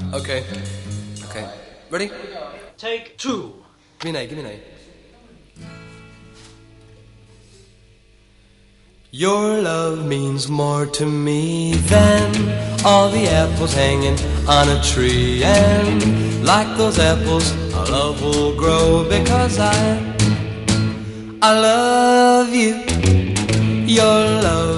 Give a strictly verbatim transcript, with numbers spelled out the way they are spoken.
Okay. Okay. Ready? Take two. Give me an A, give me an A. Your love means more to me than all the apples hanging on a tree. And like those apples, our love will grow because I, I love you. Your love